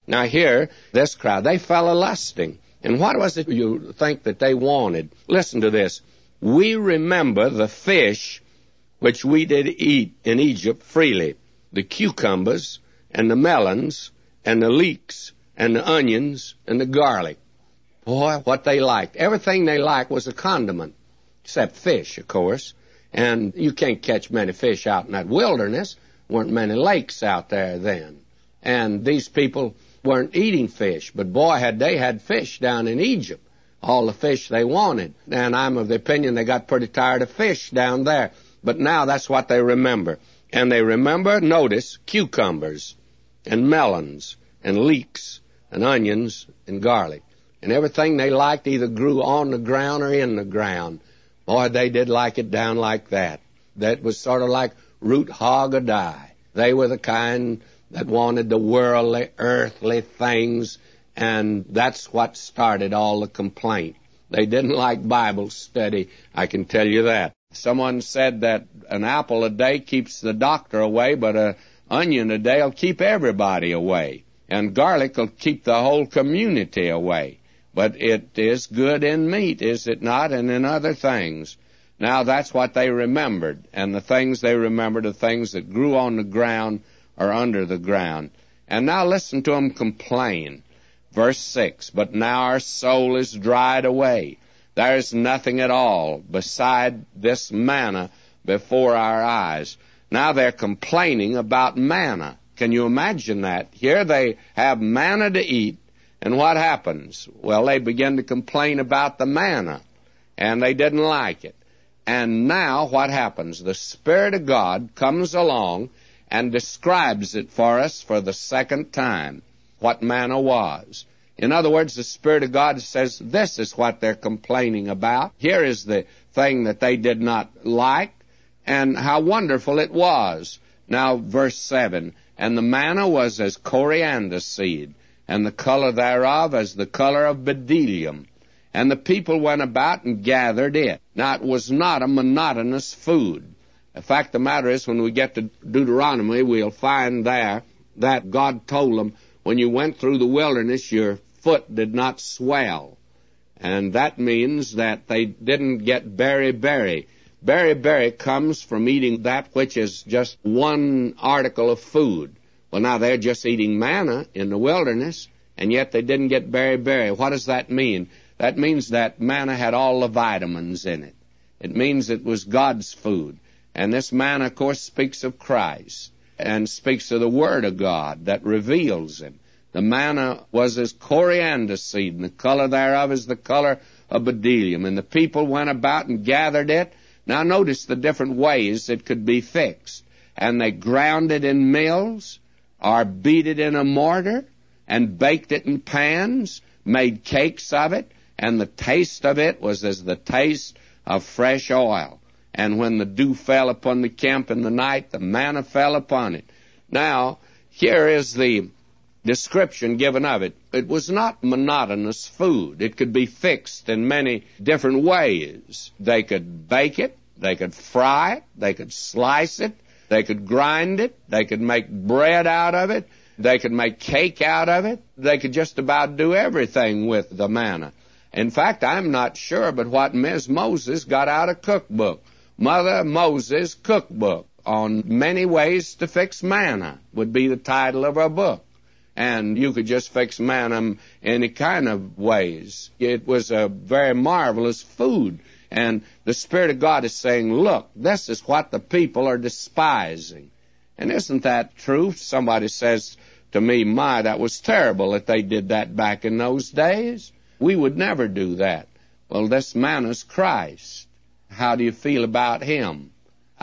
Now here, this crowd, they fell a-lusting. And what was it you think that they wanted? Listen to this. We remember the fish which we did eat in Egypt freely, the cucumbers and the melons and the leeks and the onions and the garlic. Boy, what they liked. Everything they liked was a condiment, except fish, of course. And you can't catch many fish out in that wilderness. Weren't many lakes out there then. And these people weren't eating fish, but boy, had they had fish down in Egypt, all the fish they wanted. And I'm of the opinion they got pretty tired of fish down there. But now that's what they remember. And they remember, notice, cucumbers and melons and leeks and onions and garlic. And everything they liked either grew on the ground or in the ground. Boy, they did like it down like that. That was sort of like root, hog, or die. They were the kind that wanted the worldly, earthly things, and that's what started all the complaint. They didn't like Bible study, I can tell you that. Someone said that an apple a day keeps the doctor away, but an onion a day will keep everybody away. And garlic will keep the whole community away. But it is good in meat, is it not, and in other things. Now that's what they remembered, and the things they remembered are things that grew on the ground or under the ground. And now listen to them complain. Verse 6, but now our soul is dried away. There is nothing at all beside this manna before our eyes. Now they're complaining about manna. Can you imagine that? Here they have manna to eat, and what happens? Well, they begin to complain about the manna, and they didn't like it. And now what happens? The Spirit of God comes along and describes it for us for the second time, what manna was. In other words, the Spirit of God says, this is what they're complaining about. Here is the thing that they did not like, and how wonderful it was. Now, verse 7, and the manna was as coriander seed, and the color thereof as the color of bdellium. And the people went about and gathered it. Now, it was not a monotonous food. The fact of the matter is, when we get to Deuteronomy, we'll find there that God told them, when you went through the wilderness, your foot did not swell. And that means that they didn't get beriberi. Beriberi comes from eating that which is just one article of food. Well, now they're just eating manna in the wilderness, and yet they didn't get beriberi. What does that mean? That means that manna had all the vitamins in it. It means it was God's food. And this manna, of course, speaks of Christ and speaks of the Word of God that reveals Him. The manna was as coriander seed, and the color thereof is the color of bdellium. And the people went about and gathered it. Now notice the different ways it could be fixed. And they ground it in mills, or beat it in a mortar, and baked it in pans, made cakes of it, and the taste of it was as the taste of fresh oil. And when the dew fell upon the camp in the night, the manna fell upon it. Now, here is the description given of it. It was not monotonous food. It could be fixed in many different ways. They could bake it, they could fry it, they could slice it, they could grind it, they could make bread out of it, they could make cake out of it. They could just about do everything with the manna. In fact, I'm not sure, but what Ms. Moses got out a cookbook, Mother Moses Cookbook, on many ways to fix manna, would be the title of her book. And you could just fix manna any kind of ways. It was a very marvelous food. And the Spirit of God is saying, look, this is what the people are despising. And isn't that true? Somebody says to me, my, that was terrible that they did that back in those days. We would never do that. Well, this man is Christ. How do you feel about Him?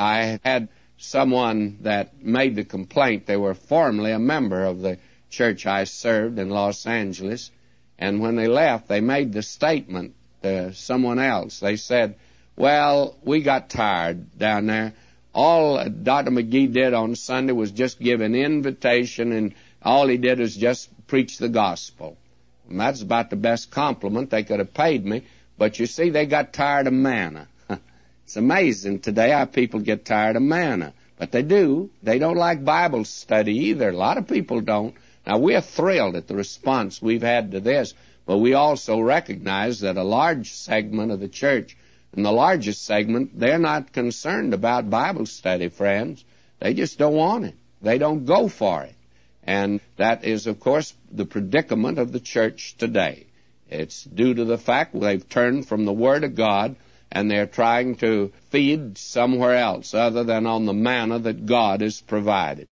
I had someone that made the complaint. They were formerly a member of the church I served in Los Angeles, and when they left, they made the statement to someone else. They said, well, we got tired down there. All Dr. McGee did on Sunday was just give an invitation, and all he did was just preach the gospel. And that's about the best compliment they could have paid me. But you see, they got tired of manna. It's amazing today how people get tired of manna. But they do. They don't like Bible study either. A lot of people don't. Now, we're thrilled at the response we've had to this, but we also recognize that a large segment of the church, and the largest segment, they're not concerned about Bible study, friends. They just don't want it. They don't go for it. And that is, of course, the predicament of the church today. It's due to the fact they've turned from the Word of God, and they're trying to feed somewhere else other than on the manna that God has provided.